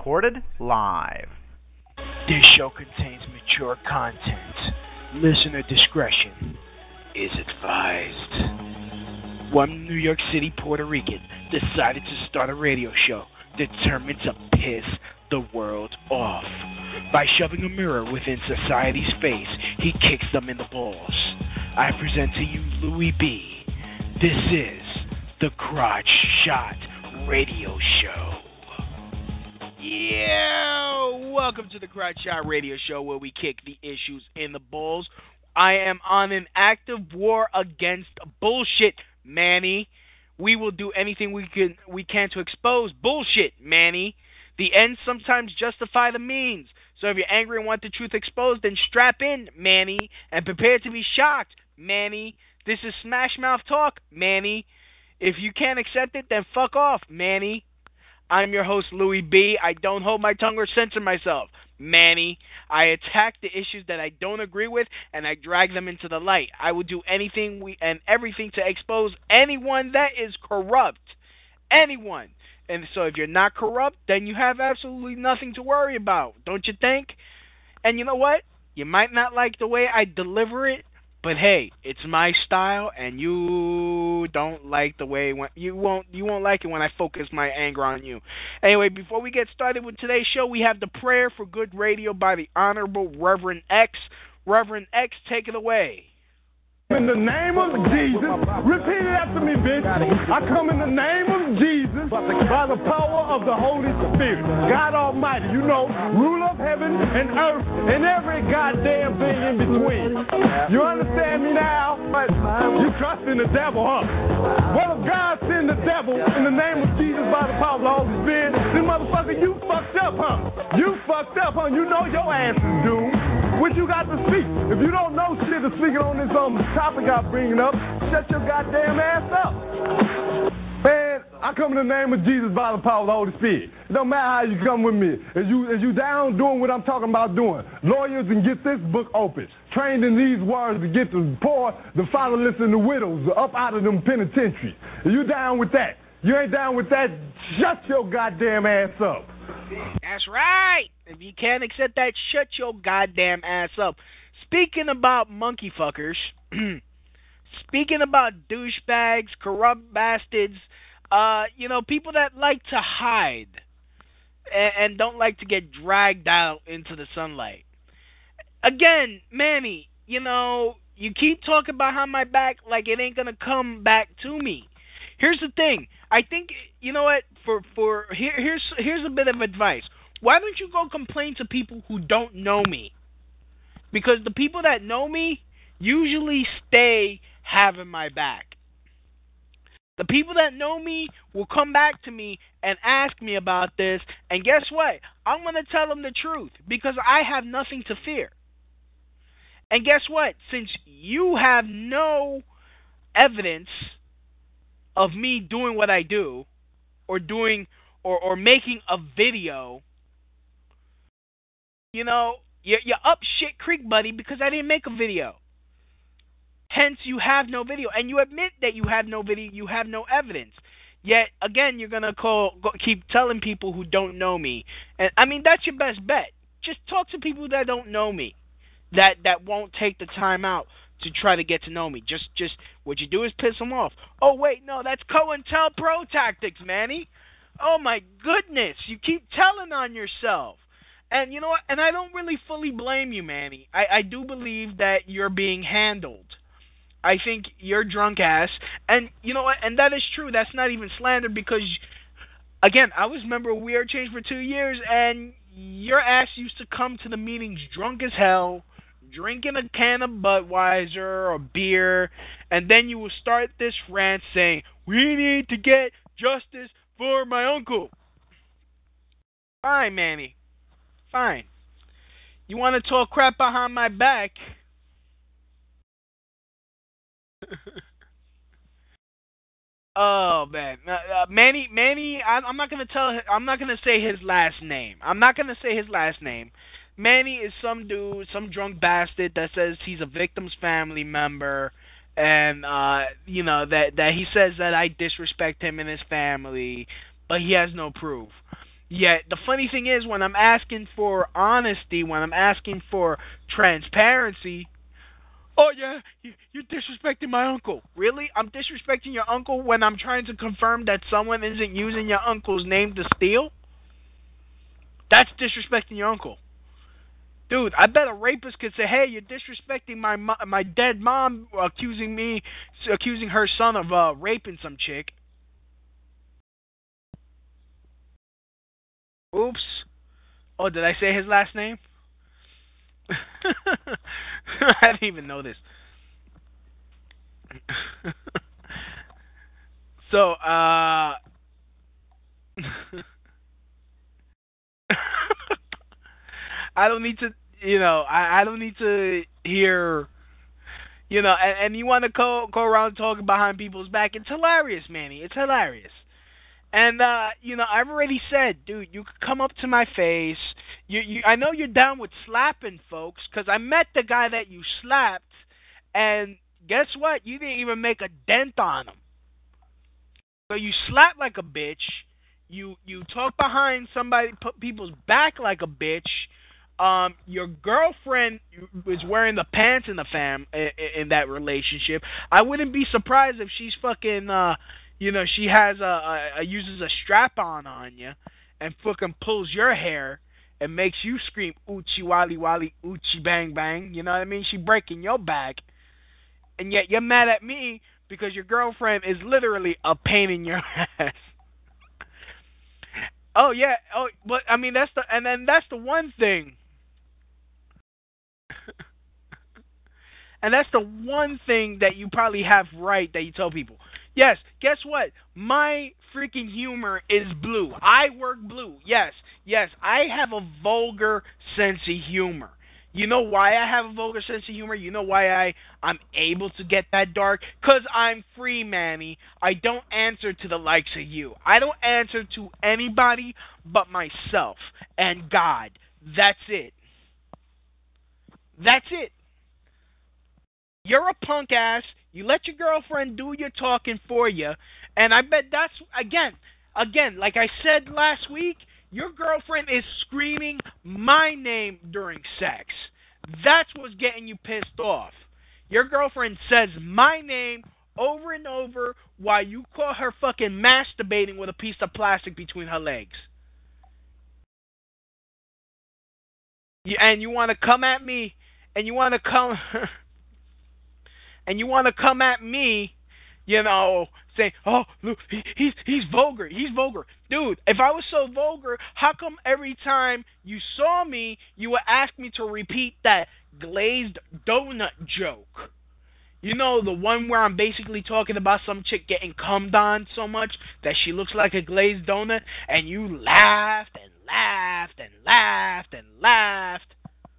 recorded live. This show contains mature content. Listener discretion is advised. One New York City Puerto Rican decided to start a radio show determined to piss the world off. By shoving a mirror within society's face, he kicks them in the balls. I present to you Louis B. This is the Crotch Shot Radio Show. Yeah, welcome to the Crotch Shot Radio Show, where we kick the issues in the balls. I am on an active war against bullshit, Manny. We will do anything we can to expose bullshit, Manny. The ends sometimes justify the means. So if you're angry and want the truth exposed, then strap in, Manny, and prepare to be shocked, Manny. This is Smash Mouth Talk, Manny. If you can't accept it, then fuck off, Manny. I'm your host, Louis B. I don't hold my tongue or censor myself, Manny. I attack the issues that I don't agree with, and I drag them into the light. I will do anything and everything to expose anyone that is corrupt. Anyone. And so if you're not corrupt, then you have absolutely nothing to worry about, don't you think? And you know what? You might not like the way I deliver it, but hey, it's my style, and you don't like the way you won't like it when I focus my anger on you. Anyway, before we get started with today's show, we have the prayer for good radio by the Honorable Reverend X. Reverend X, take it away. In the name of Jesus, repeat it after me, bitch. I come in the name of Jesus by the power of the Holy Spirit. God Almighty, you know, ruler of heaven and earth and every goddamn thing in between. You understand me now? You trust in the devil, huh? Well, if God send the devil in the name of Jesus by the power of the Holy Spirit, then motherfucker, you fucked up, huh? You fucked up, huh? You know your ass is doomed. What you got to speak? If you don't know shit to speak on this topic I'm bringing up, shut your goddamn ass up. Man, I come in the name of Jesus by the power of the Holy Spirit. It don't matter how you come with me. If you down doing what I'm talking about doing, lawyers and get this book open. Trained in these words to get the poor, the fatherless, and the widows up out of them penitentiaries. If you down with that, you ain't down with that, shut your goddamn ass up. That's right. If you can't accept that, shut your goddamn ass up. Speaking about monkey fuckers, speaking about douchebags, corrupt bastards, people that like to hide and don't like to get dragged out into the sunlight. Again, Manny, you keep talking behind my back like it ain't gonna come back to me. Here's the thing. I think, you know what, here's a bit of advice. Why don't you go complain to people who don't know me? Because the people that know me usually stay having my back. The people that know me will come back to me and ask me about this, and guess what? I'm going to tell them the truth because I have nothing to fear. And guess what? Since you have no evidence of me doing what I do, or doing, or making a video, you're up shit creek, buddy, because I didn't make a video. Hence, you have no video, and you admit that you have no video, you have no evidence. Yet, again, you're gonna keep telling people who don't know me, and I mean that's your best bet. Just talk to people that don't know me, that won't take the time out to try to get to know me. Just what you do is piss them off. Oh wait, no, that's COINTELPRO tactics, Manny. Oh my goodness, you keep telling on yourself. And you know what? And I don't really fully blame you, Manny. I do believe that you're being handled. I think you're drunk ass. And you know what? And that is true. That's not even slander because, again, I was a member of We Are Change for 2 years, and your ass used to come to the meetings drunk as hell, drinking a can of Budweiser or beer, and then you will start this rant saying, we need to get justice for my uncle. Fine, Manny. Fine. You want to talk crap behind my back? Oh man, Manny. I'm not gonna say his last name. Manny is some dude, some drunk bastard that says he's a victim's family member, and that he says that I disrespect him and his family, but he has no proof. Yet the funny thing is, when I'm asking for honesty, when I'm asking for transparency, oh yeah, you're disrespecting my uncle. Really? I'm disrespecting your uncle when I'm trying to confirm that someone isn't using your uncle's name to steal? That's disrespecting your uncle. Dude, I bet a rapist could say, "Hey, you're disrespecting my dead mom, accusing her son of raping some chick." Oops. Oh, did I say his last name? I didn't even know this. So, I don't need to, I don't need to hear, and you want to go around and talk behind people's back. It's hilarious, Manny. It's hilarious. And I've already said, dude, you could come up to my face. I know you're down with slapping folks, because I met the guy that you slapped, and guess what? You didn't even make a dent on him. So you slap like a bitch. You talk behind people's back like a bitch. Your girlfriend is wearing the pants in the in that relationship. I wouldn't be surprised if she's fucking she has uses a strap on you and fucking pulls your hair and makes you scream oochie wally wally oochie bang bang. You know what I mean? She breaking your back, and yet you're mad at me because your girlfriend is literally a pain in your ass. Oh yeah. Oh, but I mean that's the one thing. And that's the one thing that you probably have right that you tell people. Yes, guess what? My freaking humor is blue. I work blue. Yes, I have a vulgar sense of humor. You know why I have a vulgar sense of humor? You know why I'm able to get that dark? Because I'm free, Manny. I don't answer to the likes of you. I don't answer to anybody but myself and God. That's it. That's it. You're a punk ass. You let your girlfriend do your talking for you. And I bet that's, again, like I said last week, your girlfriend is screaming my name during sex. That's what's getting you pissed off. Your girlfriend says my name over and over while you call her fucking masturbating with a piece of plastic between her legs. And you want to come at me, and you want to come... and you want to come at me, saying, "Oh, look, he's vulgar. He's vulgar." Dude, if I was so vulgar, how come every time you saw me, you would ask me to repeat that glazed donut joke? You know, the one where I'm basically talking about some chick getting cummed on so much that she looks like a glazed donut, and you laughed and laughed and laughed and laughed.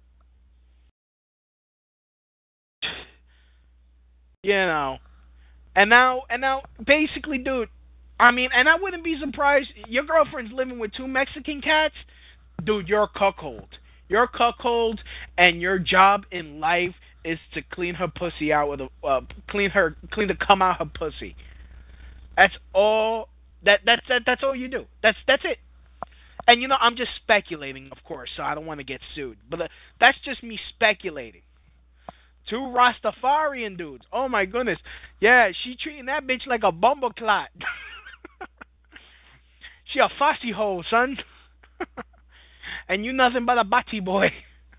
And now, basically, dude, I mean, and I wouldn't be surprised, your girlfriend's living with two Mexican cats, dude, you're a cuckold. You're a cuckold, and your job in life is to clean her pussy out with clean the cum out her pussy. That's all, that's all you do. That's it. And I'm just speculating, of course, so I don't want to get sued, but that's just me speculating. Two Rastafarian dudes. Oh my goodness. Yeah, she treating that bitch like a bumbleclot. She a fussy hole, son. And you nothing but a batty boy.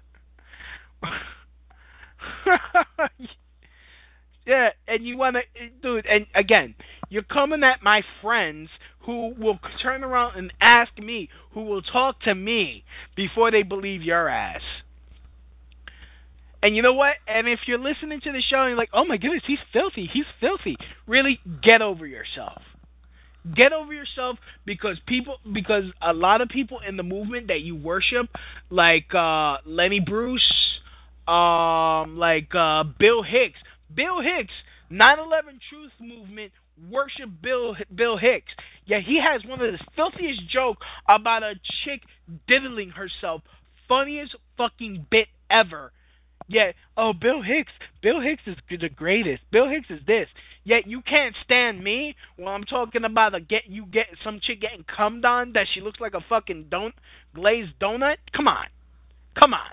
Yeah, and you wanna, dude, and again, you're coming at my friends who will turn around and ask me, who will talk to me before they believe your ass. And you know what? And if you're listening to the show and you're like, "Oh my goodness, he's filthy," really get over yourself. Get over yourself because a lot of people in the movement that you worship, like Lenny Bruce, like Bill Hicks. Bill Hicks, 9/11 Truth Movement worship Bill Hicks. Yeah, he has one of the filthiest joke about a chick diddling herself. Funniest fucking bit ever. Yeah, oh, Bill Hicks is the greatest. Bill Hicks is this. Yet you can't stand me when I'm talking about some chick getting cummed on that she looks like a fucking glazed donut. Come on, come on.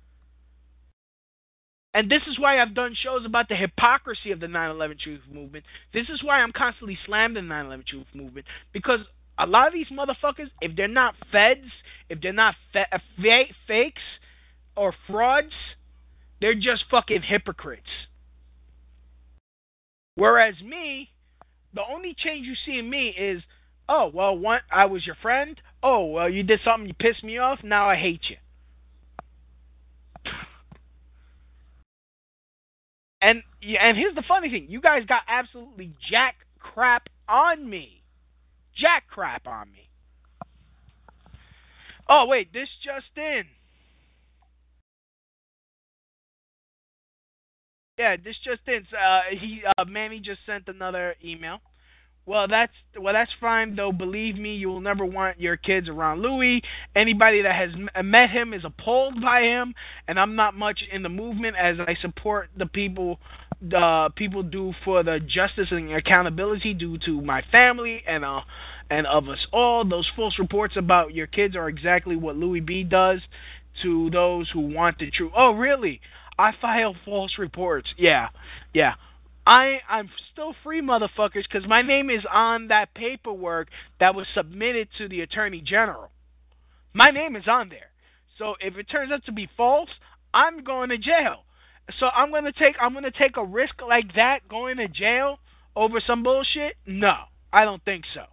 And this is why I've done shows about the hypocrisy of the 9/11 Truth Movement. This is why I'm constantly slammed the 9/11 Truth Movement, because a lot of these motherfuckers, if they're not feds, if they're not fakes or frauds, they're just fucking hypocrites. Whereas me, the only change you see in me is, oh, well, I was your friend. Oh, well, you did something, you pissed me off, now I hate you. And here's the funny thing. You guys got absolutely jack crap on me. Jack crap on me. Oh, wait, this just in. Yeah, this just in. Manny just sent another email. Well, that's fine though. Believe me, you will never want your kids around Louis. Anybody that has met him is appalled by him, and I'm not much in the movement as I support the people do for the justice and accountability due to my family and of us all. Those false reports about your kids are exactly what Louis B does to those who want the truth. Oh, really? I file false reports. Yeah. I'm still free, motherfuckers, because my name is on that paperwork that was submitted to the Attorney General. My name is on there. So if it turns out to be false, I'm going to jail. So I'm gonna take a risk like that, going to jail over some bullshit? No, I don't think so.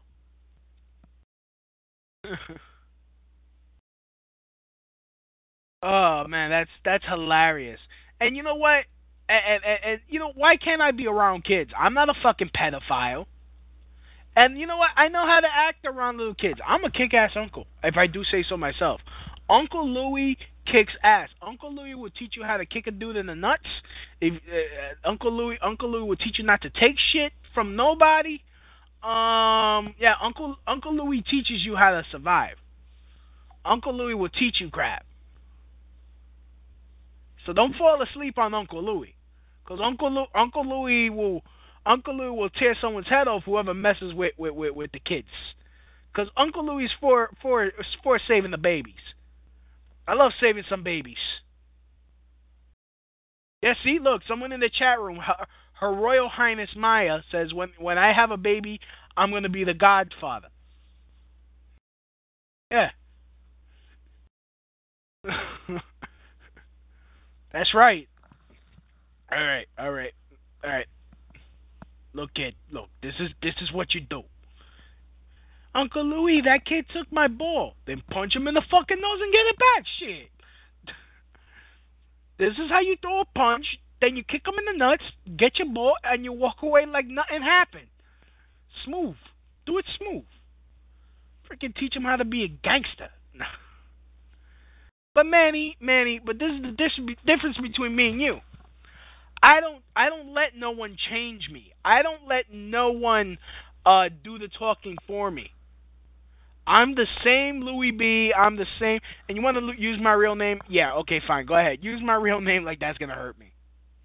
Oh man, that's hilarious. And you know what? And you know, why can't I be around kids? I'm not a fucking pedophile. And you know what? I know how to act around little kids. I'm a kick-ass uncle, if I do say so myself. Uncle Louie kicks ass. Uncle Louie will teach you how to kick a dude in the nuts. If Uncle Louie will teach you not to take shit from nobody. Yeah, Uncle Louie teaches you how to survive. Uncle Louie will teach you crap. So don't fall asleep on Uncle Louie, because Uncle Louie will tear someone's head off whoever messes with the kids. Because Uncle Louie is for saving the babies. I love saving some babies. Yeah, see, look, someone in the chat room, Her Royal Highness Maya says, when I have a baby, I'm going to be the godfather. Yeah. That's right. All right. Look, kid, look, this is what you do. Uncle Louie, that kid took my ball. Then punch him in the fucking nose and get it back. Shit. This is how you throw a punch. Then you kick him in the nuts, get your ball, and you walk away like nothing happened. Smooth. Do it smooth. Freaking teach him how to be a gangster. But Manny, but this is the difference between me and you. I don't let no one change me. I don't let no one do the talking for me. I'm the same Louis B. I'm the same. And you want to use my real name? Yeah, okay, fine. Go ahead. Use my real name like that's going to hurt me.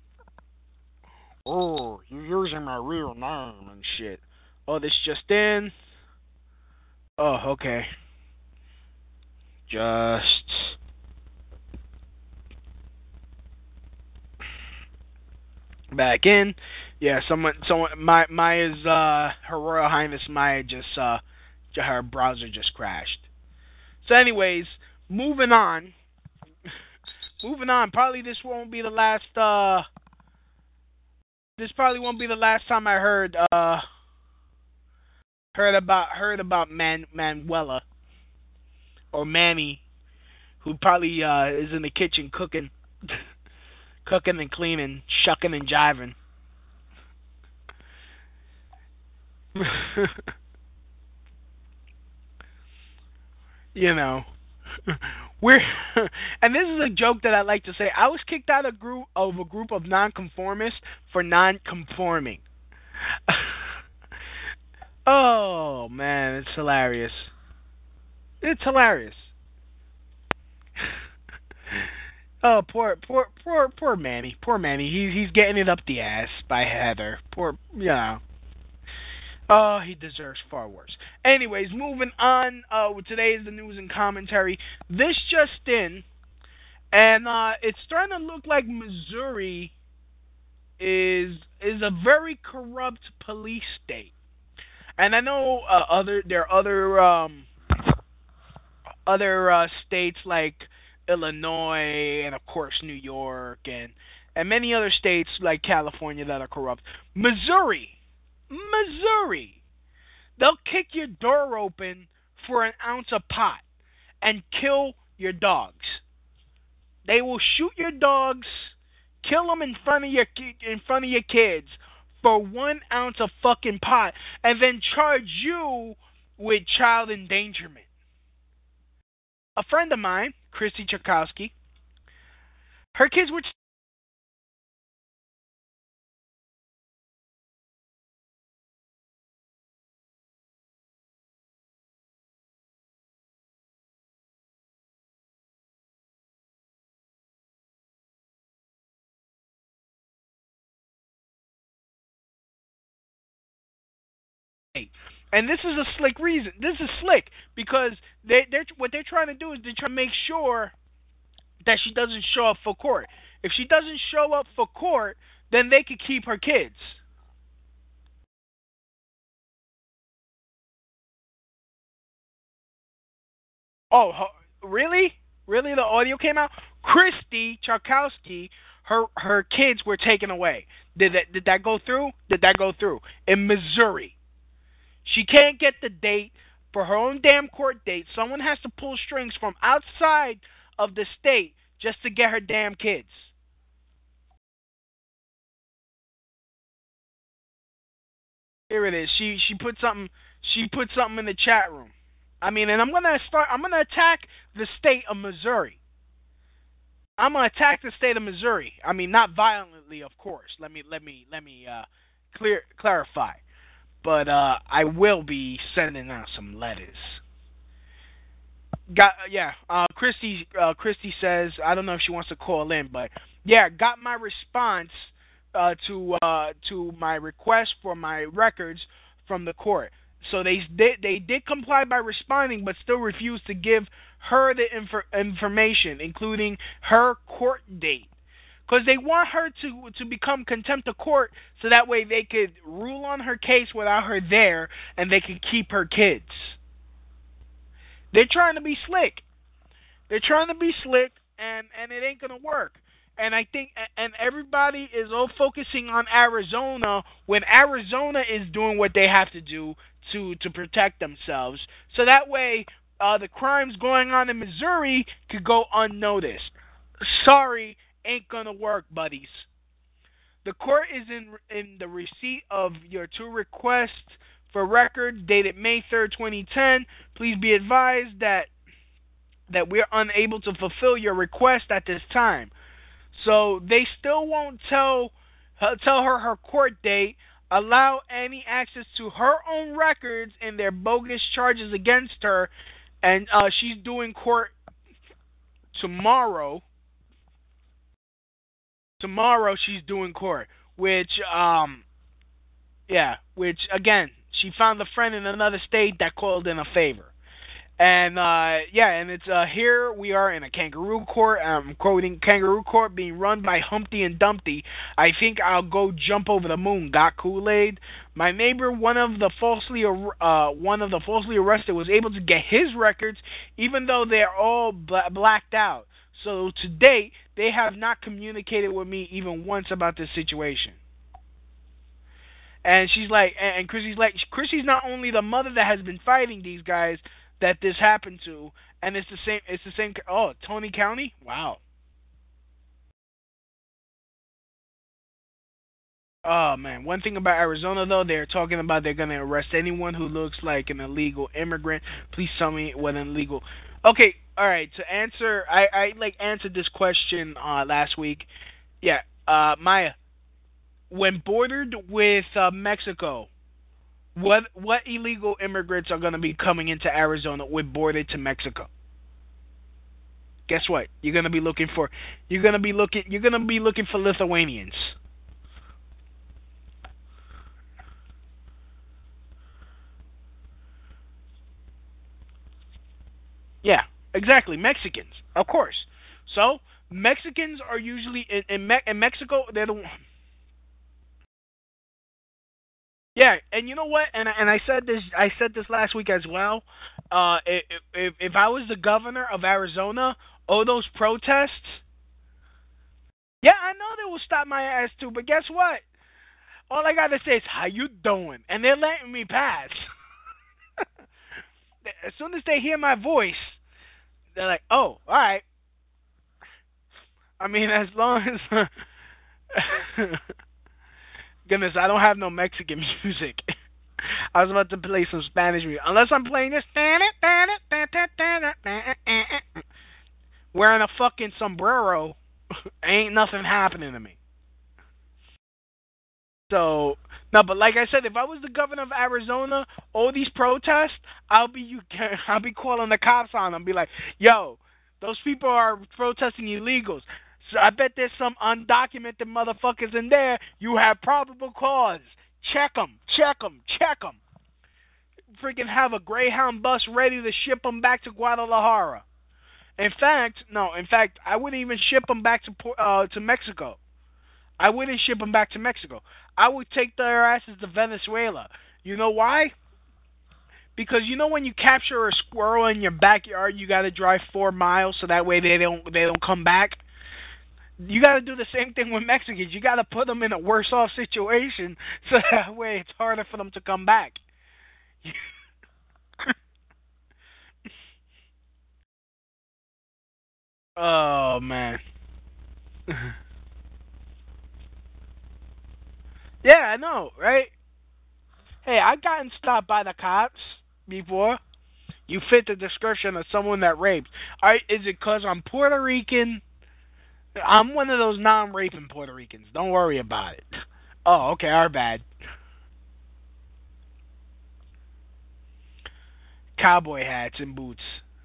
Oh, you're using my real name and shit. Oh, this just in. Oh, okay. Just back in. Yeah, someone, Maya's, Her Royal Highness Maya just, her browser just crashed. So anyways, moving on. Probably this won't be the last, this probably won't be the last time I heard about Manuela or Manny, who probably is in the kitchen cooking and cleaning, shucking and jiving. You know, we're and this is a joke that I like to say. I was kicked out of a group of nonconformists for non-conforming. Oh man, it's hilarious. It's hilarious. Oh, poor Manny. Poor Manny. He's getting it up the ass by Heather. Poor, you know. Oh, he deserves far worse. Anyways, moving on. Today is the news and commentary. This just in, and it's starting to look like Missouri is a very corrupt police state. And I know there are other states like Illinois and of course New York and many other states like California that are corrupt. Missouri, they'll kick your door open for an ounce of pot and kill your dogs. They will shoot your dogs, kill them in front of your kids for 1 ounce of fucking pot, and then charge you with child endangerment. A friend of mine, Christy Chakowski, her kids were and this is a slick reason. This is slick because they're what they're trying to do is they're trying to make sure that she doesn't show up for court. If she doesn't show up for court, then they could keep her kids. Oh, really? Really? The audio came out. Christy Chakowski, her kids were taken away. Did that go through? Did that go through in Missouri? She can't get the date for her own damn court date. Someone has to pull strings from outside of the state just to get her damn kids. Here it is. She put something in the chat room. I mean, and I'm gonna attack the state of Missouri. I'm gonna attack the state of Missouri. I mean, not violently, of course. Let me clarify. But I will be sending out some letters. Got yeah. Christy says I don't know if she wants to call in, but yeah, got my response to my request for my records from the court. So they did comply by responding, but still refused to give her the information, including her court date, because they want her to become contempt of court, so that way they could rule on her case without her there, and they could keep her kids. They're trying to be slick. They're trying to be slick, and it ain't gonna work. And I think, and everybody is all focusing on Arizona when Arizona is doing what they have to do to protect themselves. So that way, the crimes going on in Missouri could go unnoticed. Sorry, ain't gonna work, buddies. The court is in the receipt of your two requests for records dated May 3rd, 2010. Please be advised that we are unable to fulfill your request at this time. So they still won't tell her court date, allow any access to her own records and their bogus charges against her, and she's doing court tomorrow. Tomorrow she's doing court, which again, she found a friend in another state that called in a favor. And and it's here we are in a kangaroo court. I'm quoting kangaroo court being run by Humpty and Dumpty. I think I'll go jump over the moon. Got Kool-Aid. My neighbor, one of the falsely arrested, was able to get his records, even though they're all blacked out. So to date, they have not communicated with me even once about this situation. And she's like, and Chrissy's not only the mother that has been fighting these guys that this happened to, and it's the same. It's the same. Oh, Tony County. Wow. Oh man. One thing about Arizona though, they're talking about they're gonna arrest anyone who looks like an illegal immigrant. Please tell me what an illegal. Okay. All right. To answer, I like answered this question last week. Yeah. Maya, when bordered with Mexico, what illegal immigrants are going to be coming into Arizona with border to Mexico? guess what? You're gonna be looking for Lithuanians. Yeah, exactly. Mexicans, of course. So Mexicans are usually in Mexico. They're the yeah, and you know what? And I said this. I said this last week as well. If I was the governor of Arizona, all those protests, yeah, I know they will stop my ass too. But guess what? All I gotta say is how you doing, and they're letting me pass. As soon as they hear my voice, they're like, "Oh, all right." I mean, as long as goodness, I don't have no Mexican music. I was about to play some Spanish music. Unless I'm playing this wearing a fucking sombrero, ain't nothing happening to me. So no, but like I said, if I was the governor of Arizona, all these protests, I'll be calling the cops on them. Be like, yo, those people are protesting illegals. So I bet there's some undocumented motherfuckers in there. You have probable cause. Check them, check them, check them. Freaking have a Greyhound bus ready to ship them back to Guadalajara. In fact, no. In fact, I wouldn't even ship them back to Mexico. I wouldn't ship them back to Mexico. I would take their asses to Venezuela. You know why? Because you know when you capture a squirrel in your backyard, you got to drive 4 miles so that way they don't come back. You got to do the same thing with Mexicans. You got to put them in a worse off situation so that way it's harder for them to come back. Oh man. Yeah, I know, right? Hey, I've gotten stopped by the cops before. You fit the description of someone that rapes. Alright, is it because I'm Puerto Rican? I'm one of those non-raping Puerto Ricans. Don't worry about it. Oh, okay, our bad. Cowboy hats and boots.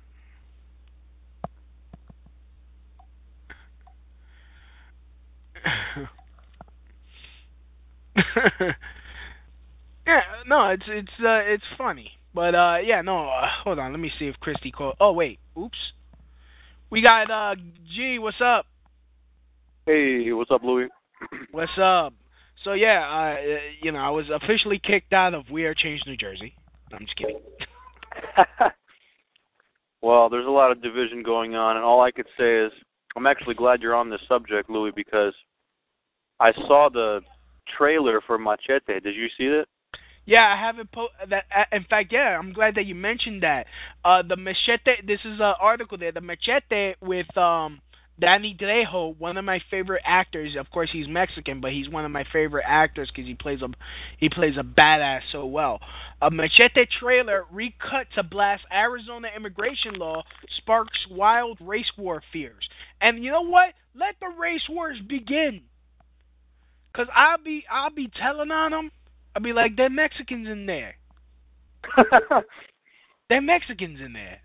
Yeah, no, it's funny, but yeah, no. Hold on, let me see if Christy called. Oh wait, oops. We got G. What's up? Hey, what's up, Louis? What's up? So yeah, I was officially kicked out of We Are Change New Jersey. I'm just kidding. Well, there's a lot of division going on, and all I could say is I'm actually glad you're on this subject, Louis, because I saw the trailer for Machete. Did you see it? Yeah, I haven't that. In fact, yeah, I'm glad that you mentioned that. The Machete. This is an article there. The Machete with Danny Trejo, one of my favorite actors. Of course, he's Mexican, but he's one of my favorite actors because he plays a badass so well. A Machete trailer recut to blast Arizona immigration law sparks wild race war fears. And you know what? Let the race wars begin. Cause I'll be telling on them. I'll be like, they're Mexicans in there. They're Mexicans in there.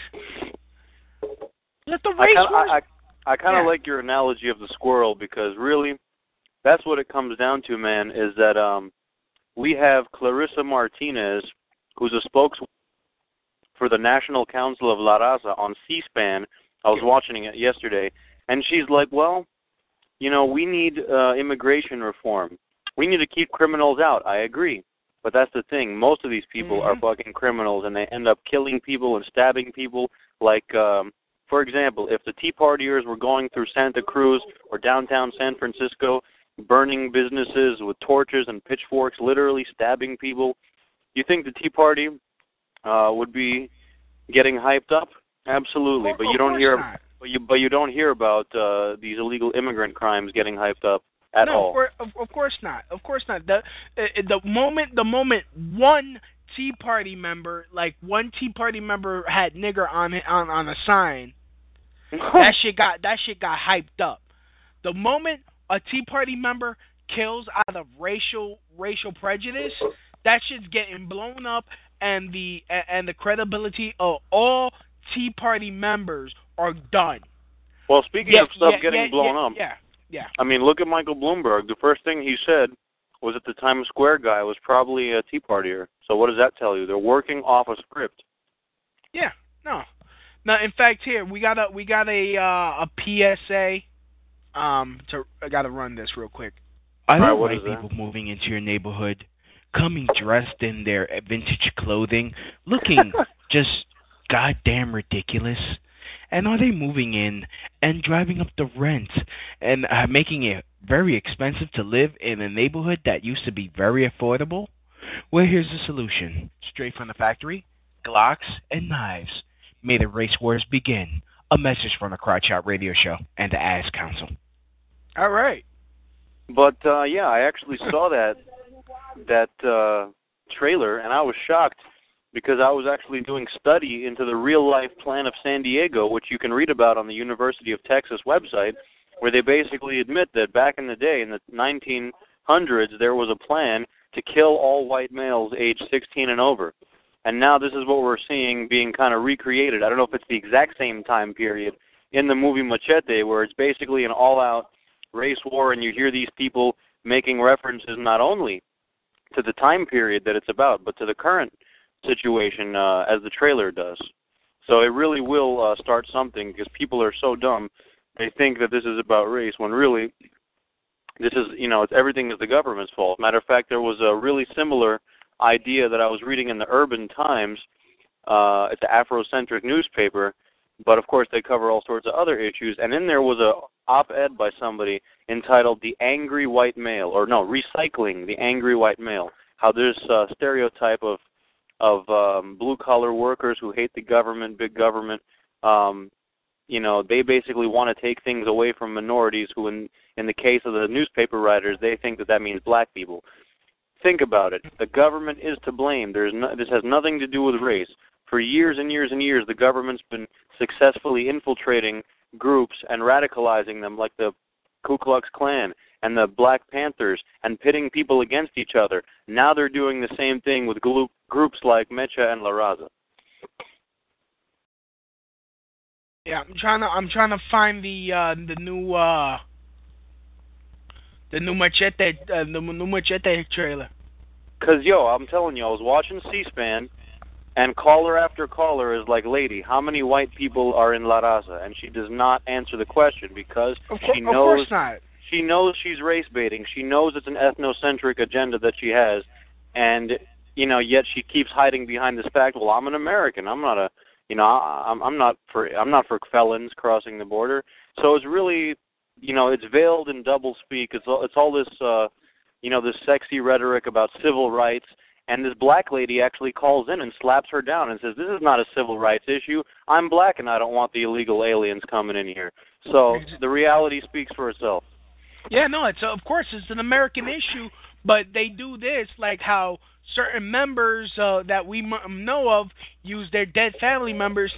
Let the race wars. I kind of like your analogy of the squirrel because really, that's what it comes down to, man. Is that we have Clarissa Martinez, who's a spokeswoman for the National Council of La Raza on C-SPAN. I was watching it yesterday, and she's like, well, we need immigration reform. We need to keep criminals out. I agree. But that's the thing. Most of these people are fucking criminals, and they end up killing people and stabbing people. Like, for example, if the Tea Partiers were going through Santa Cruz or downtown San Francisco, burning businesses with torches and pitchforks, literally stabbing people, you think the Tea Party would be getting hyped up? Absolutely. But you don't hear... But you don't hear about these illegal immigrant crimes getting hyped up at all. Of course not. Of course not. The moment one Tea Party member had nigger on a sign, that shit got hyped up. The moment a Tea Party member kills out of racial prejudice, that shit's getting blown up, and the credibility of all Tea Party members are done. Well, speaking of stuff getting blown up, yeah. I mean, look at Michael Bloomberg. The first thing he said was that the Times Square guy was probably a Tea Partier. So what does that tell you? They're working off a script. Yeah, no. In fact, here we got a PSA. I gotta run this real quick. Are there white people moving into your neighborhood, coming dressed in their vintage clothing, looking just goddamn ridiculous? And are they moving in and driving up the rent and making it very expensive to live in a neighborhood that used to be very affordable? Well, here's the solution. Straight from the factory, Glocks and knives. May the race wars begin. A message from the Crotch Shot Radio Show and the Ass Council. All right. But, yeah, I actually saw that trailer, and I was shocked because I was actually doing study into the real-life plan of San Diego, which you can read about on the University of Texas website, where they basically admit that back in the day, in the 1900s, there was a plan to kill all white males aged 16 and over. And now this is what we're seeing being kind of recreated. I don't know if it's the exact same time period in the movie Machete, where it's basically an all-out race war, and you hear these people making references not only to the time period that it's about, but to the current situation as the trailer does. So it really will start something, because people are so dumb. They think that this is about race, when really this is, it's everything is the government's fault. Matter of fact, there was a really similar idea that I was reading in the Urban Times. It's an Afrocentric newspaper, but of course they cover all sorts of other issues. And in there was a op-ed by somebody entitled "The Angry White Male," or no, "Recycling the Angry White Male." How there's a stereotype of blue-collar workers who hate the government, big government. They basically want to take things away from minorities who, in the case of the newspaper writers, they think that means black people. Think about it. The government is to blame. This has nothing to do with race. For years and years and years, the government's been successfully infiltrating groups and radicalizing them, like the Ku Klux Klan and the Black Panthers, and pitting people against each other. Now they're doing the same thing with groups like Mecha and La Raza. Yeah, I'm trying to find the new Machete trailer. Cause I'm telling you, I was watching C-SPAN, and caller after caller is like, "Lady, how many white people are in La Raza?" And she does not answer the question because she knows. Of course not. She knows she's race baiting. She knows it's an ethnocentric agenda that she has, and yet she keeps hiding behind this fact. Well, I'm an American. I'm not a, I'm not for felons crossing the border. So it's really, it's veiled in double speak. It's all this, this sexy rhetoric about civil rights. And this black lady actually calls in and slaps her down and says, "This is not a civil rights issue. I'm black and I don't want the illegal aliens coming in here." So the reality speaks for itself. Yeah, no, of course it's an American issue, but they do this like how certain members that we know of use their dead family members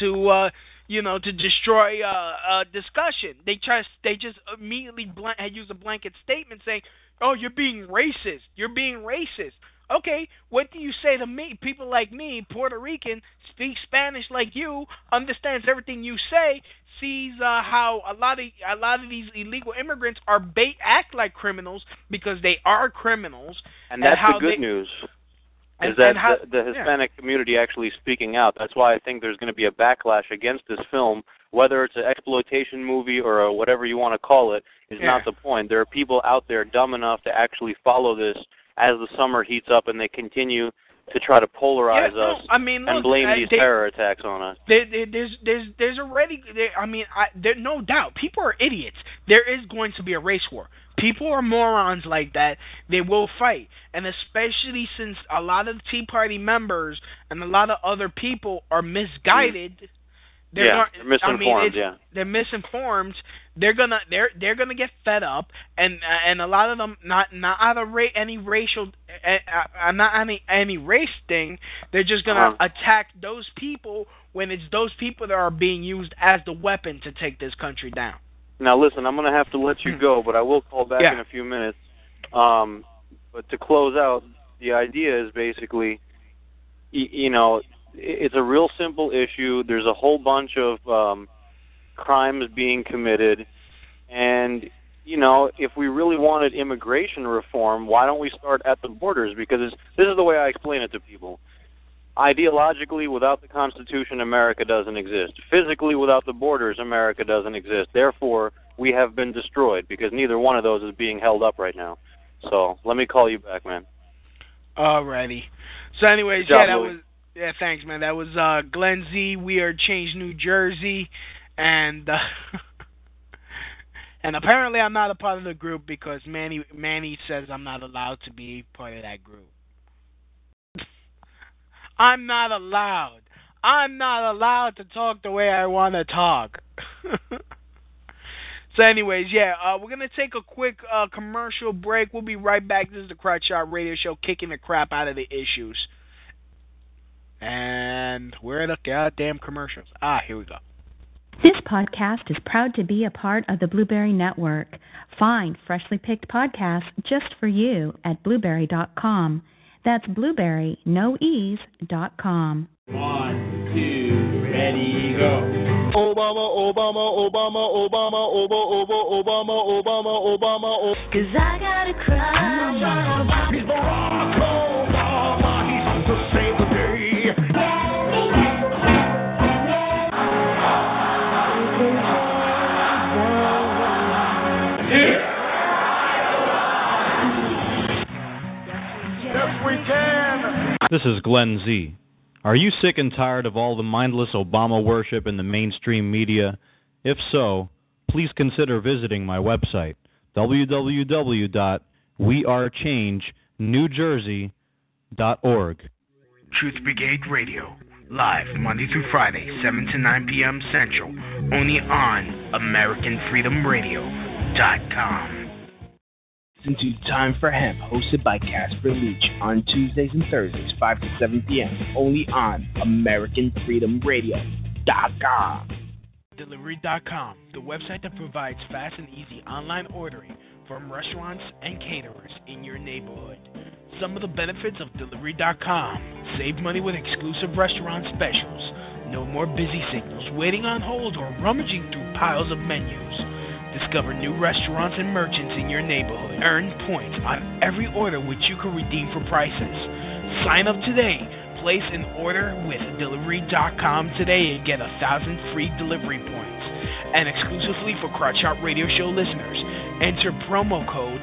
to destroy discussion. They just immediately use a blanket statement saying, "Oh, you're being racist. You're being racist." Okay, what do you say to me? People like me, Puerto Rican, speak Spanish like you, understands everything you say, sees how a lot of these illegal immigrants act like criminals because they are criminals. And that's the good news. Is that the Hispanic community actually speaking out. That's why I think there's going to be a backlash against this film, whether it's an exploitation movie or whatever you want to call it, is not the point. There are people out there dumb enough to actually follow this as the summer heats up, and they continue to try to polarize us and blame these terror attacks on us. There's already, no doubt, people are idiots. There is going to be a race war. People are morons like that. They will fight. And especially since a lot of the Tea Party members and a lot of other people are misguided. They're misinformed. They're misinformed. They're gonna get fed up, and a lot of them not out of any racial, not any race thing. They're just gonna attack those people when it's those people that are being used as the weapon to take this country down. Now listen, I'm gonna have to let you go, but I will call back in a few minutes. But to close out, the idea is basically, it's a real simple issue. There's a whole bunch of crimes being committed. And, if we really wanted immigration reform, why don't we start at the borders? Because this is the way I explain it to people. Ideologically, without the Constitution, America doesn't exist. Physically, without the borders, America doesn't exist. Therefore, we have been destroyed because neither one of those is being held up right now. So, let me call you back, man. Alrighty. So anyways, thanks, man. That was Glenn Z, We Are Change, New Jersey, and and apparently I'm not a part of the group because Manny says I'm not allowed to be part of that group. I'm not allowed. I'm not allowed to talk the way I want to talk. So anyways, we're going to take a quick commercial break. We'll be right back. This is the Crotch Shot Radio Show, kicking the crap out of the issues. And where are the goddamn commercials? Here we go. This podcast is proud to be a part of the Blueberry Network. Find freshly picked podcasts just for you at blueberry.com. That's blueberry, no ease.com. 1, 2, ready, go. Obama, Obama, Obama, Obama, Obama, Obama, Obama. 'Cause I gotta cry. He's Barack Obama. He's to save the day. Yes, we can. This is Glenn Z. Are you sick and tired of all the mindless Obama worship in the mainstream media? If so, please consider visiting my website, www.wearechangenewjersey.org. Truth Brigade Radio, live Monday through Friday, 7 to 9 p.m. Central, only on AmericanFreedomRadio.com. Listen to Time for Hemp, hosted by Casper Leach, on Tuesdays and Thursdays, 5 to 7 p.m., only on AmericanFreedomRadio.com. Delivery.com, the website that provides fast and easy online ordering from restaurants and caterers in your neighborhood. Some of the benefits of Delivery.com: save money with exclusive restaurant specials, no more busy signals, waiting on hold, or rummaging through piles of menus. Discover new restaurants and merchants in your neighborhood. Earn points on every order which you can redeem for prices. Sign up today. Place an order with Delivery.com today and get 1,000 free delivery points. And exclusively for Crotch Shot Radio Show listeners, enter promo code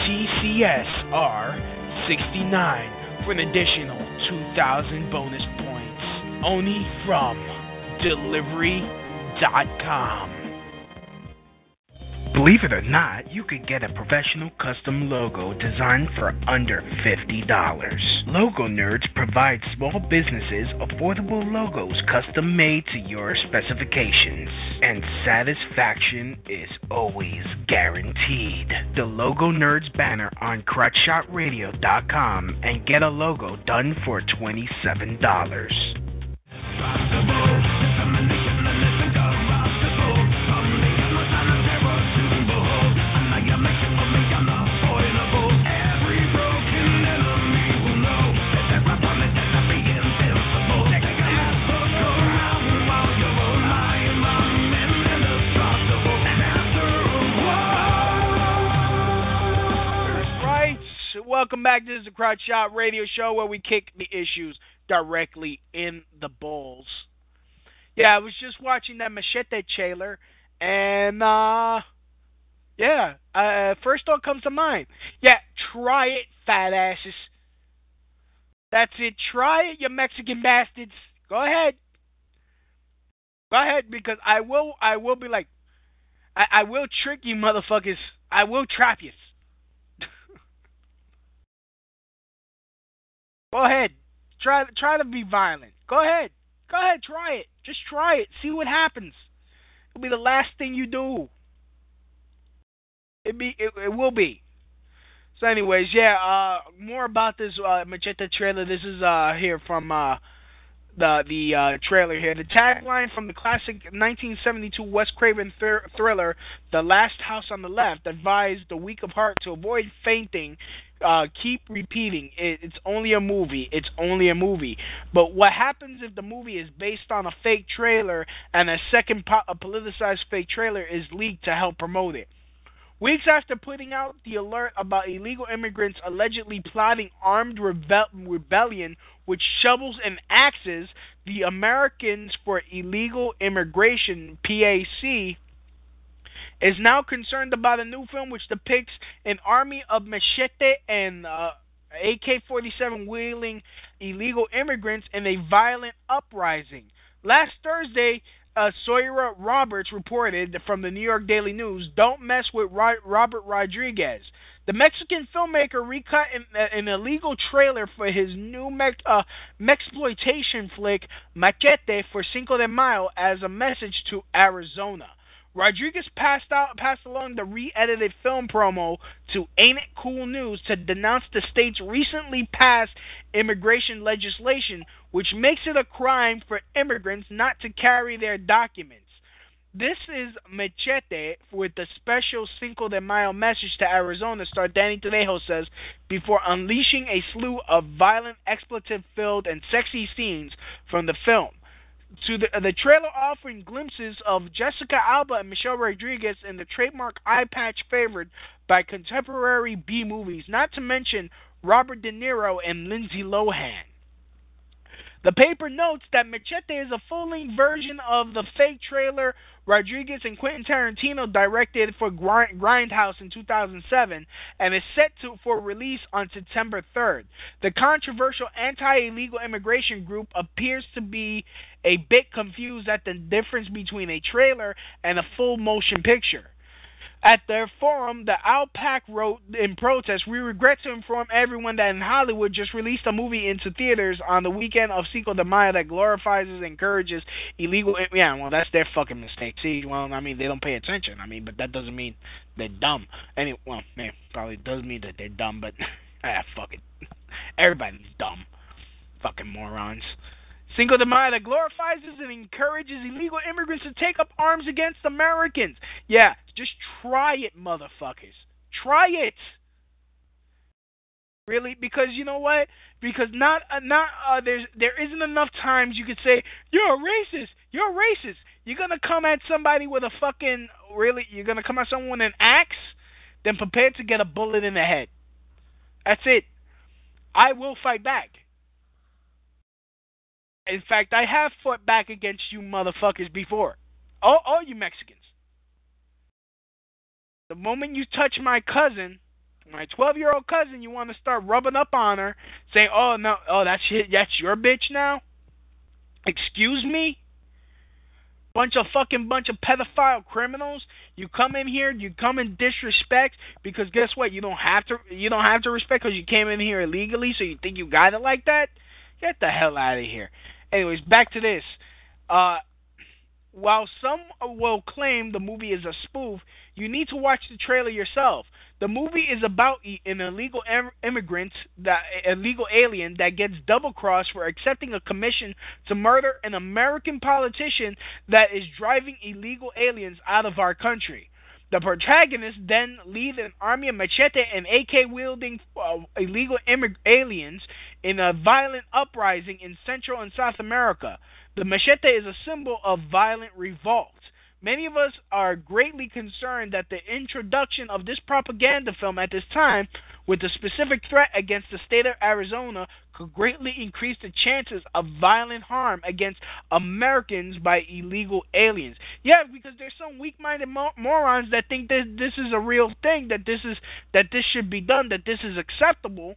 TCSR69 for an additional 2,000 bonus points. Only from Delivery.com. Believe it or not, you could get a professional custom logo designed for under $50. Logo Nerds provides small businesses affordable logos custom made to your specifications, and satisfaction is always guaranteed. The Logo Nerds banner on CrotchShotRadio.com and get a logo done for $27. Welcome back. This is the Crotch Shot Radio Show, where we kick the issues directly in the balls. I was just watching that Machete trailer, and first thought comes to mind. Try it, fat asses. That's it. Try it, you Mexican bastards. Go ahead, because I will be like, I will trick you, motherfuckers. I will trap you. Go ahead. Try to be violent. Go ahead, try it. Just try it. See what happens. It'll be the last thing you do. It will be. So anyways, more about this Machete trailer. This is here from the trailer here. The tagline from the classic 1972 Wes Craven thriller, The Last House on the Left, advised the weak of heart to avoid fainting keep repeating, it's only a movie. It's only a movie. But what happens if the movie is based on a fake trailer and a second a politicized fake trailer is leaked to help promote it? Weeks after putting out the alert about illegal immigrants allegedly plotting armed rebellion with shovels and axes, the Americans for Illegal Immigration, PAC, is now concerned about a new film which depicts an army of machete and AK-47 wielding illegal immigrants in a violent uprising. Last Thursday, Sawyer Roberts reported from the New York Daily News, "Don't mess with Robert Rodriguez." The Mexican filmmaker recut an illegal trailer for his new Mexploitation flick, Machete, for Cinco de Mayo as a message to Arizona. Rodriguez passed along the re-edited film promo to Ain't It Cool News to denounce the state's recently passed immigration legislation, which makes it a crime for immigrants not to carry their documents. This is Machete with the special Cinco de Mayo message to Arizona, star Danny Trejo says, before unleashing a slew of violent, expletive-filled, and sexy scenes from the film. To the trailer offering glimpses of Jessica Alba and Michelle Rodriguez in the trademark eye patch favored by contemporary B movies, not to mention Robert De Niro and Lindsay Lohan. The paper notes that Machete is a full-length version of the fake trailer Rodriguez and Quentin Tarantino directed for Grindhouse in 2007 and is set for release on September 3rd. The controversial anti-illegal immigration group appears to be a bit confused at the difference between a trailer and a full motion picture. At their forum, the Outpack wrote in protest, "We regret to inform everyone that in Hollywood just released a movie into theaters on the weekend of Cinco de Mayo that glorifies and encourages illegal..." Yeah, well, that's their fucking mistake. See, well, I mean, they don't pay attention. I mean, but that doesn't mean they're dumb. Anyway, well, man, probably does mean that they're dumb, but fuck it. Everybody's dumb. Fucking morons. Cinco de Mayo that glorifies and encourages illegal immigrants to take up arms against Americans. Yeah, just try it, motherfuckers. Try it. Really? Because you know what? Because there isn't enough times you could say, "You're a racist. You're a racist." You're gonna come at somebody with a fucking you're gonna come at someone with an axe, then prepare to get a bullet in the head. That's it. I will fight back. In fact, I have fought back against you motherfuckers before. All you Mexicans. The moment you touch my cousin, my 12-year-old cousin, you want to start rubbing up on her, saying, "Oh, no, that's your bitch now?" Excuse me? Bunch of pedophile criminals. You come in here, you come in disrespect, because guess what? You don't have to respect because you came in here illegally, so you think you got it like that? Get the hell out of here. Anyways, back to this. While some will claim the movie is a spoof, you need to watch the trailer yourself. The movie is about an illegal illegal alien that gets double-crossed for accepting a commission to murder an American politician that is driving illegal aliens out of our country. The protagonists then lead an army of machete and AK-wielding illegal aliens in a violent uprising in Central and South America. The machete is a symbol of violent revolt. Many of us are greatly concerned that the introduction of this propaganda film at this time, with the specific threat against the state of Arizona, could greatly increase the chances of violent harm against Americans by illegal aliens. Yeah, because there's some weak-minded morons that think that this is a real thing, that this should be done, that this is acceptable.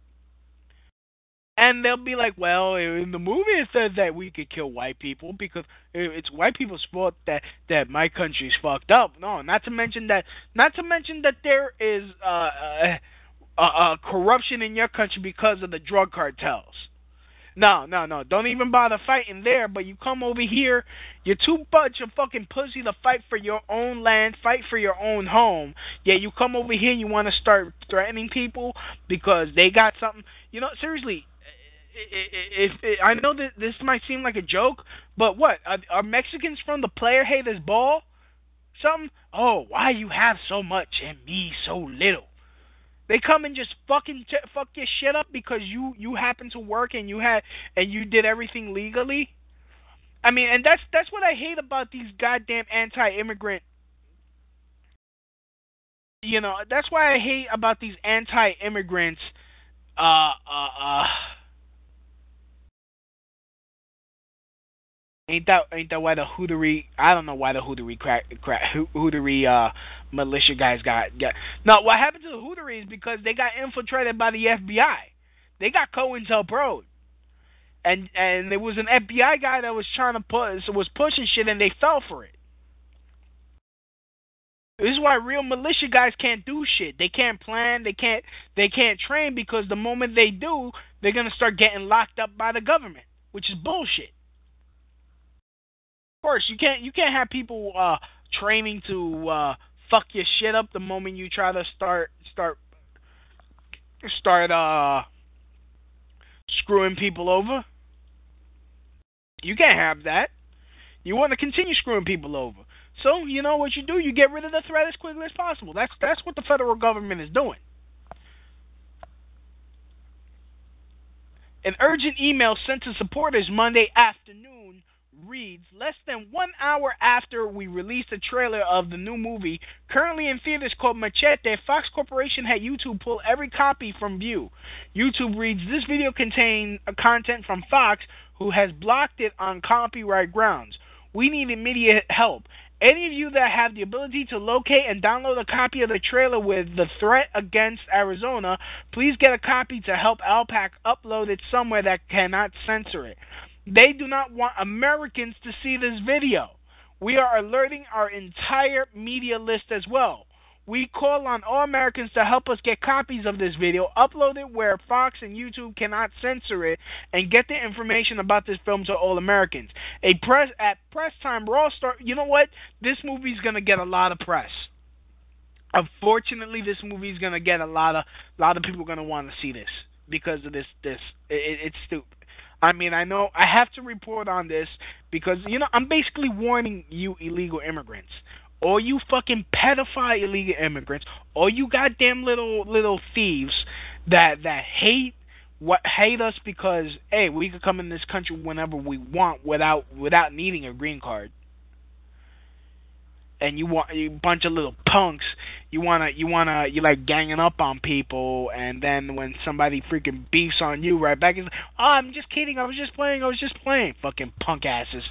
And they'll be like, "Well, in the movie it says that we could kill white people because it's white people's fault that my country's fucked up." No, not to mention that there is corruption in your country because of the drug cartels. No. Don't even bother fighting there. But you come over here, you're too bunch of fucking pussy to fight for your own land, fight for your own home. Yeah, you come over here, you want to start threatening people because they got something. You know, seriously. I know that this might seem like a joke, but what? Are Mexicans from the Player Haters Ball? Something? Oh, why you have so much and me so little? They come and just fuck your shit up because you happen to work and you did everything legally. I mean, and that's what I hate about these goddamn anti-immigrant. You know, that's why I hate about these anti-immigrants. Ain't that why the Hootery? I don't know why the Hootery militia guys got. No, what happened to the Hootery is because they got infiltrated by the FBI. They got COINTELPRO, and there was an FBI guy that was pushing shit, and they fell for it. This is why real militia guys can't do shit. They can't plan. They can't train, because the moment they do, they're gonna start getting locked up by the government, which is bullshit. Of course, you can't have people training to fuck your shit up the moment you try to start screwing people over. You can't have that. You want to continue screwing people over. So, you know what you do? You get rid of the threat as quickly as possible. That's what the federal government is doing. An urgent email sent to supporters Monday afternoon reads, less than 1 hour after we released a trailer of the new movie currently in theaters called Machete, Fox Corporation had YouTube pull every copy from view. YouTube reads, this video contains content from Fox, who has blocked it on copyright grounds. We need immediate help. Any of you that have the ability to locate and download a copy of the trailer with the threat against Arizona, please get a copy to help Alpac upload it somewhere that cannot censor it. They do not want Americans to see this video. We are alerting our entire media list as well. We call on all Americans to help us get copies of this video, upload it where Fox and YouTube cannot censor it, and get the information about this film to all Americans. At press time, Raw Star. You know what? This movie's gonna get a lot of press. Unfortunately, this movie's gonna get a lot of people gonna want to see this because of this. It's stupid. I mean, I know I have to report on this because, you know, I'm basically warning you illegal immigrants. All you fucking pedophile illegal immigrants, all you goddamn little thieves that hate us because, hey, we could come in this country whenever we want without needing a green card. And you bunch of little punks, you like ganging up on people, and then when somebody freaking beefs on you right back, it's like, oh, I'm just kidding, I was just playing, fucking punk asses.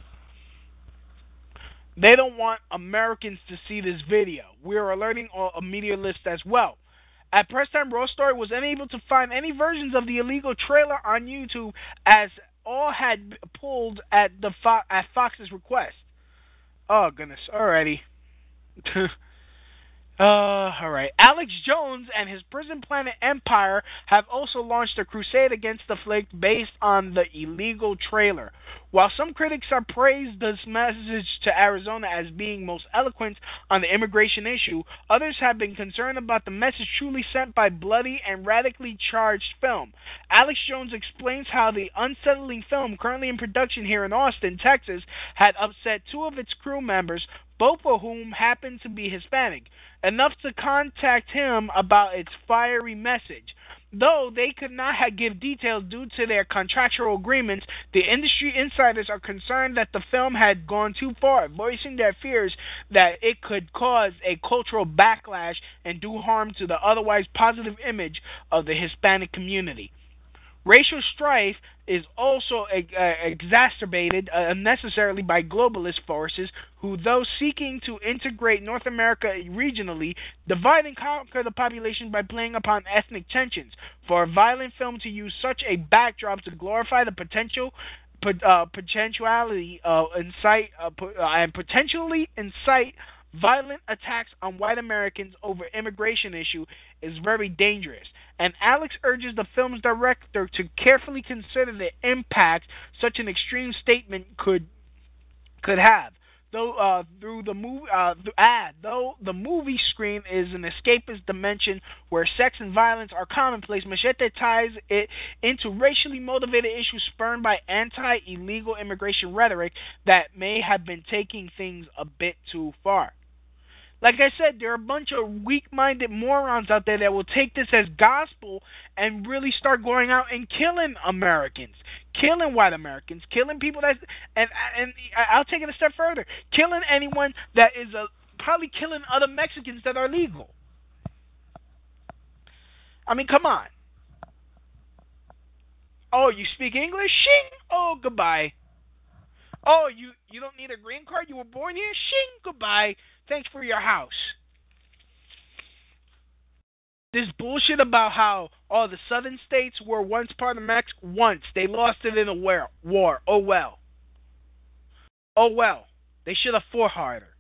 They don't want Americans to see this video. We are alerting a media list as well. At press time, Raw Story was unable to find any versions of the illegal trailer on YouTube, as all had pulled at Fox's request. Oh, goodness. Alrighty. Alright. Alex Jones and his Prison Planet empire have also launched a crusade against the flick based on the illegal trailer. While some critics have praised this message to Arizona as being most eloquent on the immigration issue, others have been concerned about the message truly sent by bloody and radically charged film. Alex Jones explains how the unsettling film currently in production here in Austin, Texas, had upset two of its crew members, both of whom happened to be Hispanic, enough to contact him about its fiery message. Though they could not give details due to their contractual agreements, the industry insiders are concerned that the film had gone too far, voicing their fears that it could cause a cultural backlash and do harm to the otherwise positive image of the Hispanic community. Racial strife is also exacerbated unnecessarily by globalist forces who, though seeking to integrate North America regionally, divide and conquer the population by playing upon ethnic tensions. For a violent film to use such a backdrop to glorify the potentiality and potentially incite violent attacks on white Americans over immigration issue is very dangerous, and Alex urges the film's director to carefully consider the impact such an extreme statement could have. Though the movie screen is an escapist dimension where sex and violence are commonplace, Machete ties it into racially motivated issues spurned by anti-illegal immigration rhetoric that may have been taking things a bit too far. Like I said, there are a bunch of weak-minded morons out there that will take this as gospel and really start going out and killing Americans, killing white Americans, killing people that, and I'll take it a step further, killing anyone that is probably killing other Mexicans that are legal. I mean, come on. Oh, you speak English? Shing! Oh, goodbye. Oh, you don't need a green card? You were born here? Shing! Goodbye. Thanks for your house. This bullshit about how all the southern states were once part of Mexico. Once. They lost it in a war. Oh, well. Oh, well. They should have fought harder.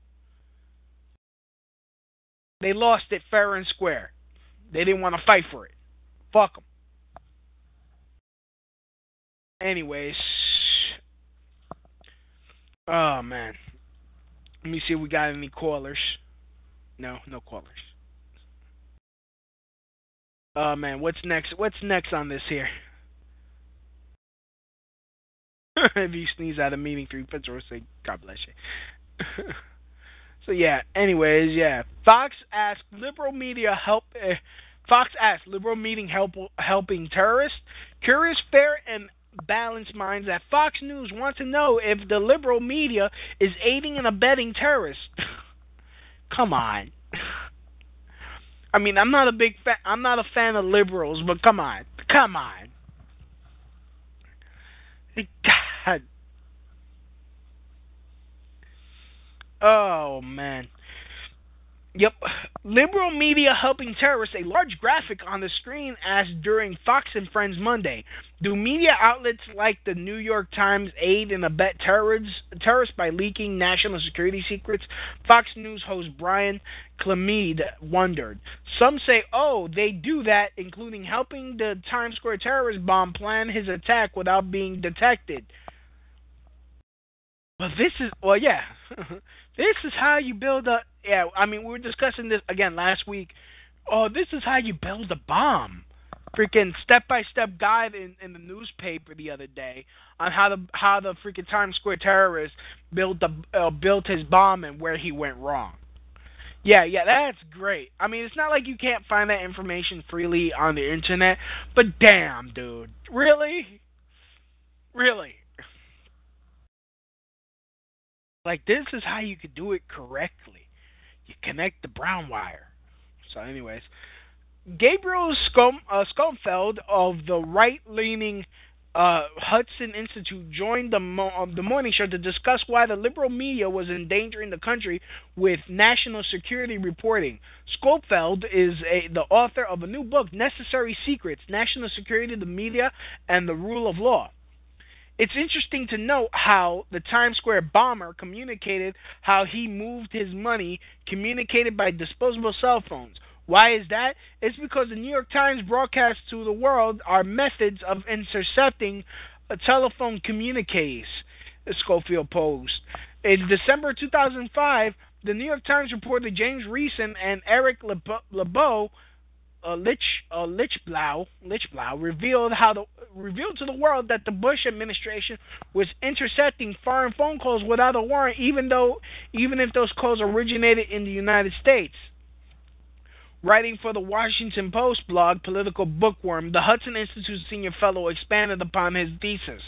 They lost it fair and square. They didn't want to fight for it. Fuck them. Anyways. Oh, man. Let me see if we got any callers. No callers. Oh, man. What's next? What's next on this here? If you sneeze at a meeting through Pittsburgh, say, God bless you. So, yeah. Anyways, yeah. Fox asked liberal media helping terrorists. Curious, fair, and balanced minds at Fox News want to know if the liberal media is aiding and abetting terrorists. Come on. I mean, I'm not a fan of liberals, but come on. God. Oh, man. Yep. Liberal media helping terrorists, a large graphic on the screen asked during Fox and Friends Monday. Do media outlets like the New York Times aid and abet terrorists by leaking national security secrets? Fox News host Brian Kilmeade wondered. Some say, they do that, including helping the Times Square terrorist bomb plan his attack without being detected. But this is how you build a... Yeah, I mean, we were discussing this, again, last week. Oh, this is how you build a bomb. Freaking step-by-step guide in the newspaper the other day on how the freaking Times Square terrorist built his bomb and where he went wrong. Yeah, that's great. I mean, it's not like you can't find that information freely on the internet, but damn, dude. Really? Like, this is how you could do it correctly. You connect the brown wire. So, anyways, Gabriel Schoenfeld of the right-leaning Hudson Institute joined the morning show to discuss why the liberal media was endangering the country with national security reporting. Schoenfeld is the author of a new book, Necessary Secrets: National Security, the Media, and the Rule of Law. It's interesting to note how the Times Square bomber communicated how he moved his money, communicated by disposable cell phones. Why is that? It's because the New York Times broadcasts to the world our methods of intercepting telephone communiques, Schofield posed. In December 2005, the New York Times reported James Reason and Eric LeBeau Lichtblau revealed to the world that the Bush administration was intercepting foreign phone calls without a warrant, even if those calls originated in the United States. Writing for the Washington Post blog Political Bookworm, the Hudson Institute senior fellow expanded upon his thesis.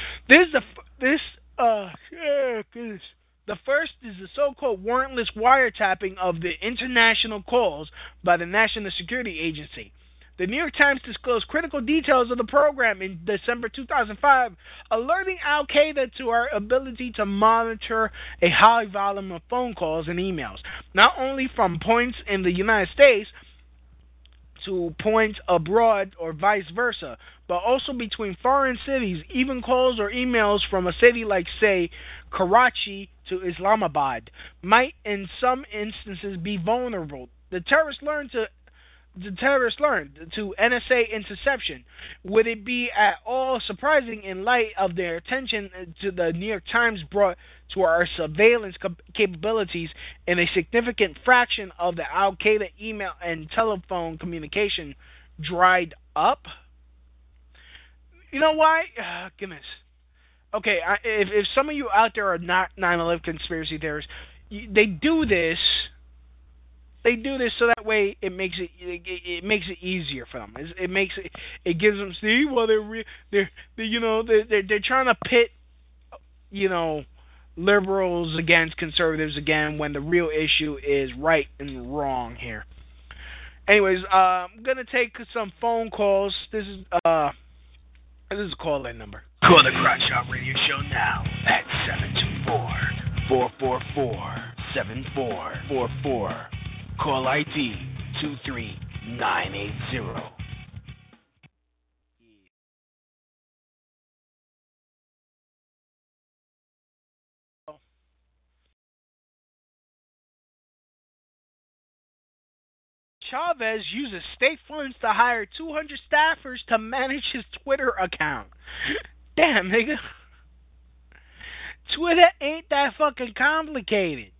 The first is the so-called warrantless wiretapping of the international calls by the National Security Agency. The New York Times disclosed critical details of the program in December 2005, alerting Al-Qaeda to our ability to monitor a high volume of phone calls and emails, not only from points in the United States to points abroad or vice versa, but also between foreign cities. Even calls or emails from a city like, say, Karachi to Islamabad might in some instances be vulnerable. The terrorists learned to NSA interception. Would it be at all surprising in light of their attention to the New York Times brought to our surveillance capabilities in a significant fraction of the Al-Qaeda email and telephone communication dried up? You know why? Goodness. Okay, if some of you out there are not 9/11 conspiracy theorists, they do this They do this so that way it makes it easier for them. It gives them, see, well they're trying to pit, liberals against conservatives again when the real issue is right and wrong here. Anyways, I'm gonna take some phone calls. This is a call-in number. Call the Crotch Shop Radio Show now at 724-444-7444. Call ID 23980. Chavez uses state funds to hire 200 staffers to manage his Twitter account. Damn, nigga. Twitter ain't that fucking complicated.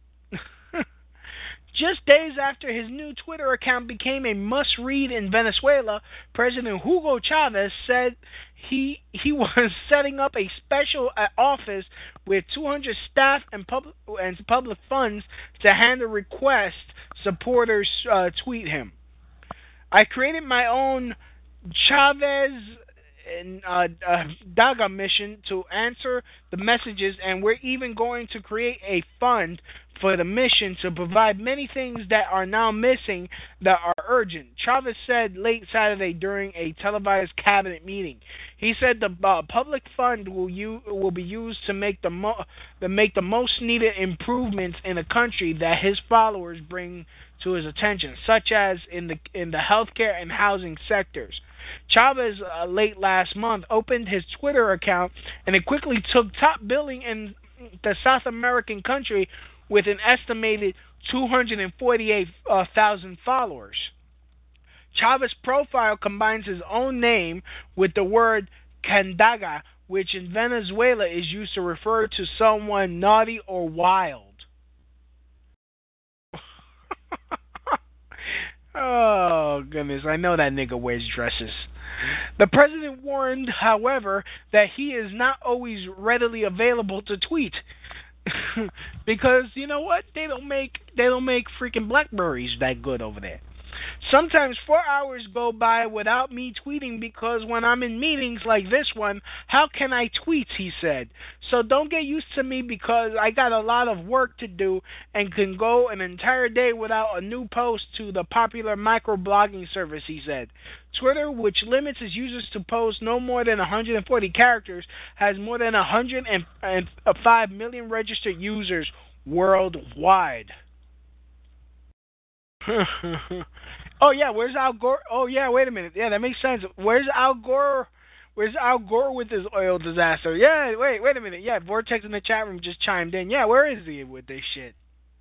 Just days after his new Twitter account became a must-read in Venezuela, President Hugo Chavez said he was setting up a special office with 200 staff and public funds to handle requests supporters tweet him. I created my own Chavez Daga mission to answer the messages, and we're even going to create a fund for the mission to provide many things that are now missing that are urgent, Chavez said late Saturday during a televised cabinet meeting. He said the public fund will be used to make the most needed improvements in the country that his followers bring to his attention, such as in the healthcare and housing sectors. Chavez, late last month, opened his Twitter account, and it quickly took top billing in the South American country with an estimated 248,000 followers. Chavez's profile combines his own name with the word candaga, which in Venezuela is used to refer to someone naughty or wild. Oh, goodness, I know that nigga wears dresses. The president warned, however, that he is not always readily available to tweet. Because, you know what? They don't make freaking Blackberries that good over there. Sometimes 4 hours go by without me tweeting because when I'm in meetings like this one, how can I tweet, he said. So don't get used to me because I got a lot of work to do and can go an entire day without a new post to the popular microblogging service, he said. Twitter, which limits its users to post no more than 140 characters, has more than 105 million registered users worldwide. Oh yeah, where's Al Gore? Oh yeah, wait a minute. Yeah, that makes sense. Where's Al Gore? Where's Al Gore with his oil disaster? Yeah, wait a minute. Yeah, Vortex in the chat room just chimed in. Yeah, where is he with this shit?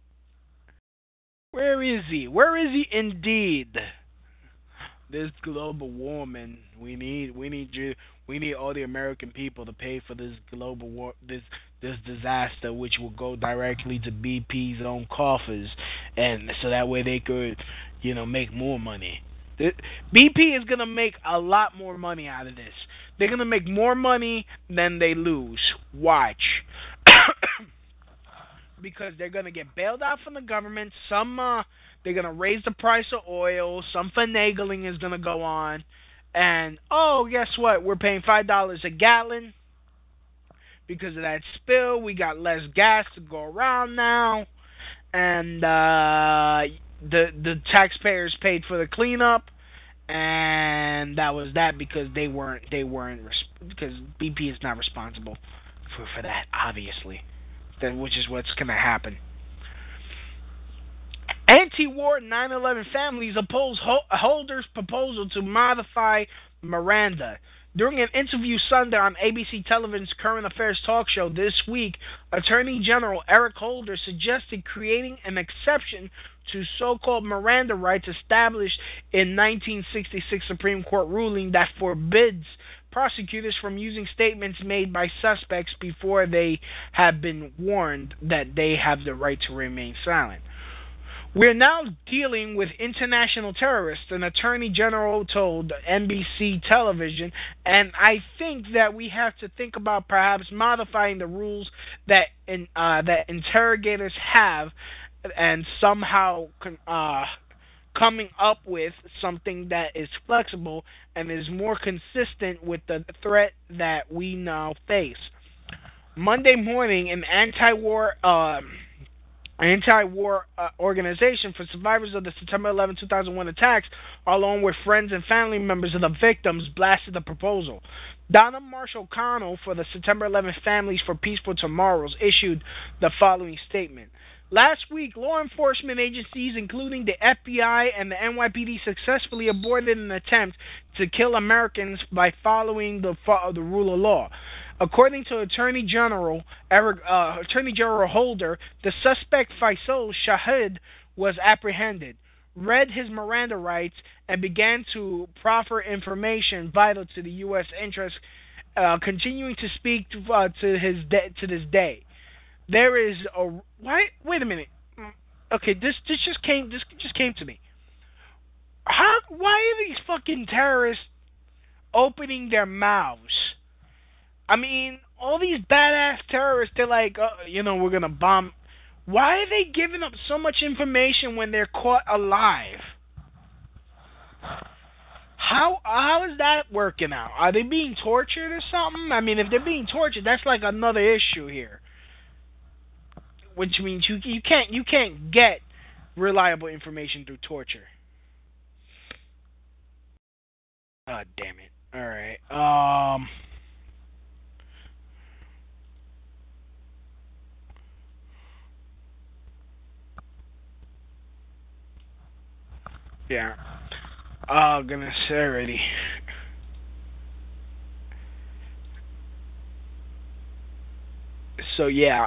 Where is he? Where is he indeed? This global warming. We need all the American people to pay for this global war, this disaster, which will go directly to BP's own coffers, and so that way they could, make more money. BP is gonna make a lot more money out of this. They're gonna make more money than they lose. Watch. Because they're gonna get bailed out from the government. They're gonna raise the price of oil. Some finagling is gonna go on. And, guess what? We're paying $5 a gallon. Because of that spill, we got less gas to go around now. And the taxpayers paid for the cleanup. And that was that because they weren't because BP is not responsible for that, obviously. Which is what's going to happen. Anti-war 9/11 families oppose Holder's proposal to modify Miranda. During an interview Sunday on ABC Television's Current Affairs talk show this week, Attorney General Eric Holder suggested creating an exception to so-called Miranda rights established in 1966 Supreme Court ruling that forbids prosecutors from using statements made by suspects before they have been warned that they have the right to remain silent. We're now dealing with international terrorists, an attorney general told NBC television, and I think that we have to think about perhaps modifying the rules that interrogators have and somehow coming up with something that is flexible and is more consistent with the threat that we now face. Monday morning, an anti-war organization for survivors of the September 11, 2001 attacks, along with friends and family members of the victims, blasted the proposal. Donna Marshall Connell for the September 11 Families for Peaceful Tomorrows issued the following statement. Last week, law enforcement agencies, including the FBI and the NYPD, successfully aborted an attempt to kill Americans by following the rule of law. According to Attorney General Holder, the suspect Faisal Shahid was apprehended, read his Miranda rights, and began to proffer information vital to the U.S. interest, continuing to speak to this day. There is a why. Wait a minute. Okay, this just came to me. Why are these fucking terrorists opening their mouths? I mean, all these badass terrorists, they're like, we're going to bomb. Why are they giving up so much information when they're caught alive? How is that working out? Are they being tortured or something? I mean, if they're being tortured, that's like another issue here. Which means you can't get reliable information through torture. Oh, damn it. All right. Yeah. Oh, goodness, already. So yeah.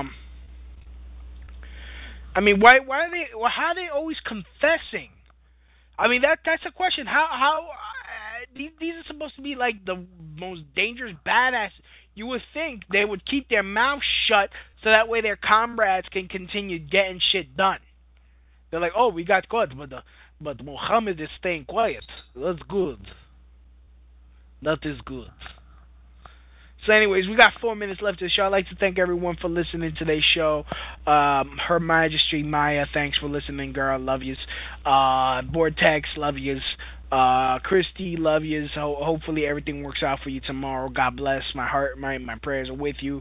I mean, why are they? How are they always confessing? I mean, that's a question. How these are supposed to be like the most dangerous badass. You would think they would keep their mouths shut so that way their comrades can continue getting shit done. They're like, oh, we got caught, but Muhammad is staying quiet. That's good. That is good. So anyways, we got 4 minutes left of the show. I'd like to thank everyone for listening to today's show. Her Majesty Maya, thanks for listening, girl. Love yous. Vortex, love yous. Christy, love yous. Hopefully everything works out for you tomorrow. God bless. My heart, my prayers are with you.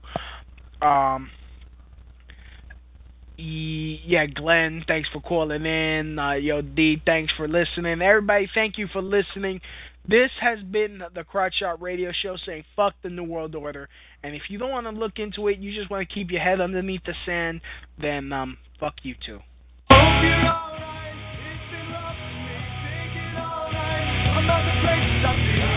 Yeah, Glenn, thanks for calling in. Yo, D, thanks for listening. Everybody, thank you for listening. This has been the Crotch Shot Radio Show saying fuck the New World Order. And if you don't want to look into it, you just want to keep your head underneath the sand, then fuck you too. Hope you're alright. It's been rough for me. Take it all right. I'm not the place to stop